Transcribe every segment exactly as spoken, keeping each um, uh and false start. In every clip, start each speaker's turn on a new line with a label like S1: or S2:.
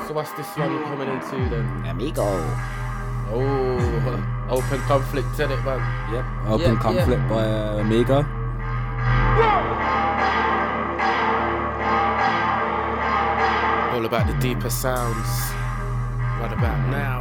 S1: So what's this one coming into then?
S2: Amigo.
S1: Oh, Open Conflict, isn't it, man?
S2: Yep. Open
S1: yeah,
S2: Conflict
S1: yeah.
S2: by uh, Amigo.
S1: All about the deeper sounds. Right about now.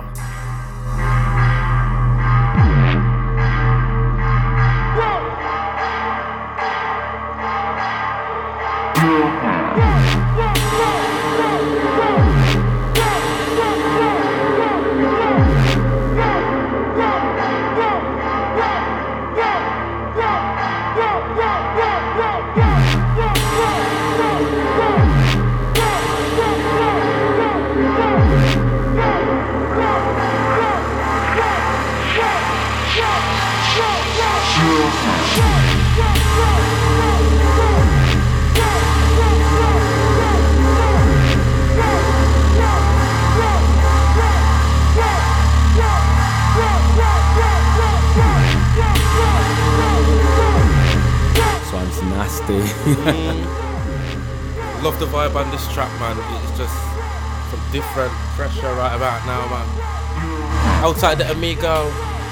S1: Love the vibe on this track, man. It's just some different pressure right about now, man. Outside the Amigo.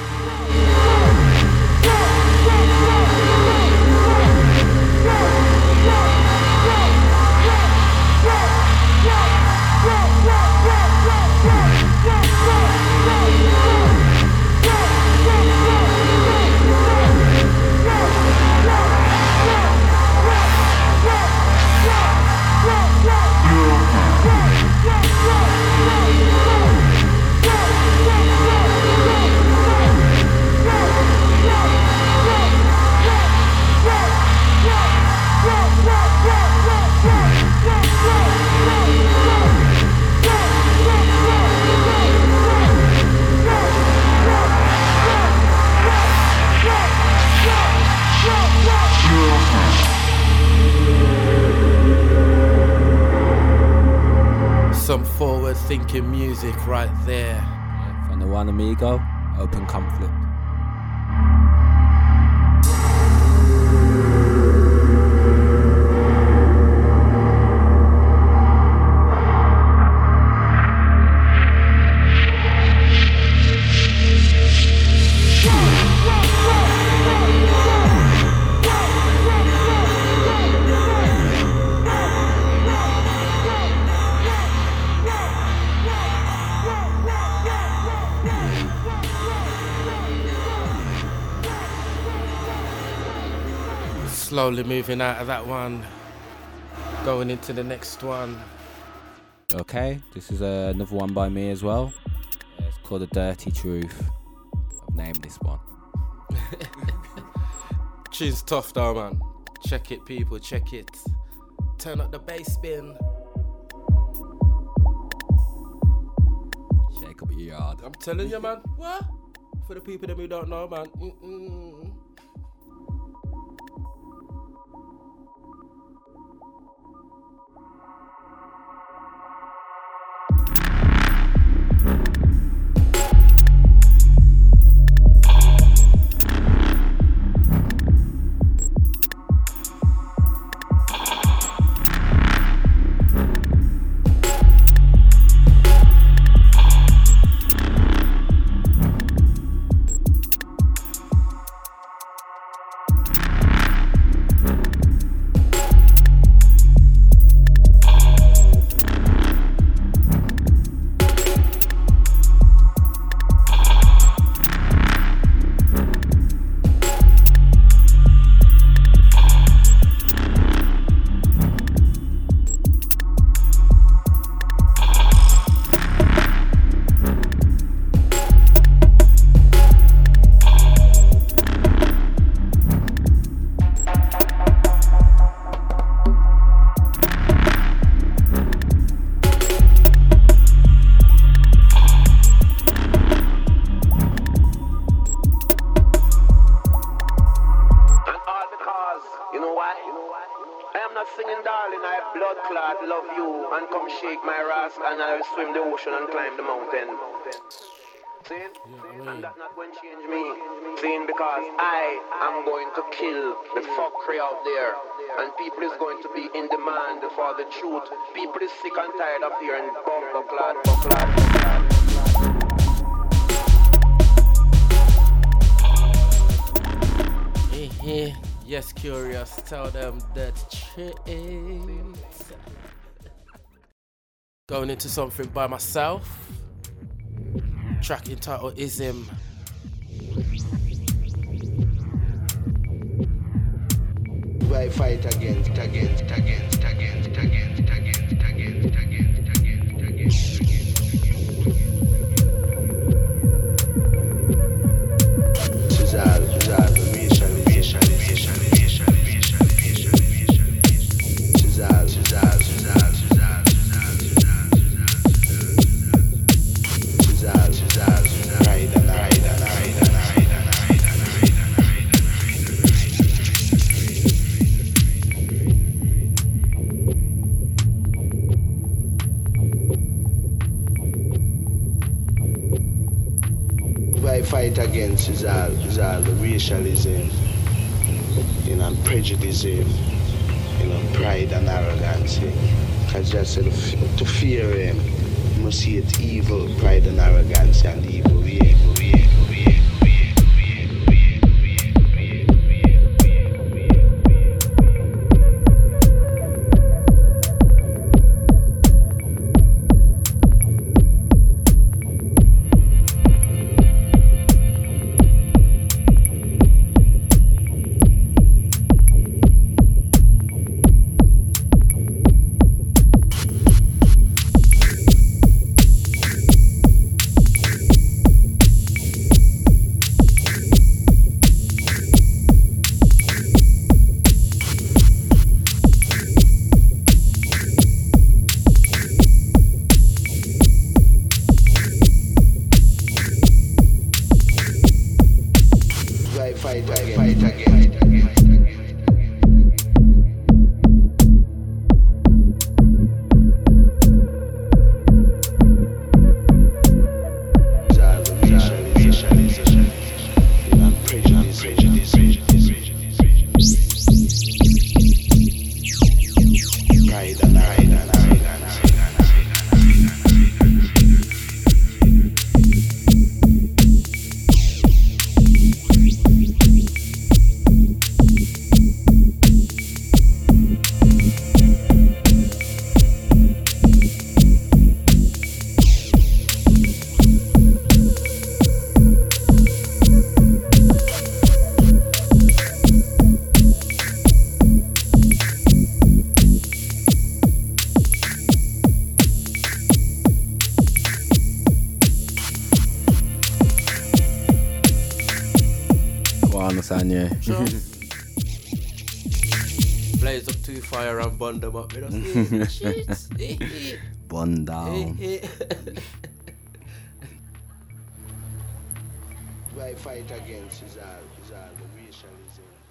S1: Some forward-thinking music right there.
S2: Yeah, from the one Amigo, Open Conflict.
S1: Slowly moving out of that one, going into the next one.
S2: Okay, this is uh, another one by me as well. Uh, it's called The Dirty Truth. I've named this one.
S1: Tune's tough though, man. Check it, people, check it. Turn up the bass spin.
S2: Shake up your yard.
S1: I'm telling you, man. What? For the people that who don't know, man. Mm-mm.
S3: Seen?
S1: Yeah, I mean,
S3: And that not going to change me. Seen? Because I am going to kill the fuckery out there. And people is going to be in demand for the truth. People is sick and tired of hearing bumper clad, bumper clad.
S1: eh, eh. Yes, curious. Tell them that shit. Going into something by myself. Track entitled Ism.
S3: I fight against, against, against, against, against, against, against, against, against, against. Cesar, Cesar, racial, racial, racial, racial, racial, racial, racial. Cesar, Cesar, Cesar, Cesar, Cesar, Cesar, Cesar, Cesar, ride and ride and ride and ride and ride and ride and I fight against is all, is all the racialism, you know, and prejudice, you know, pride and arrogance. Because just to, to fear him, you must see it evil, pride and arrogance, and evil way, evil way, evil way. Fight again, fight again, fight again.
S2: Sanya.
S1: Sure. Blaze up two fire and bond them up. You know? Shit.
S2: Bond down.
S3: Why fight against is all, is all the racialism.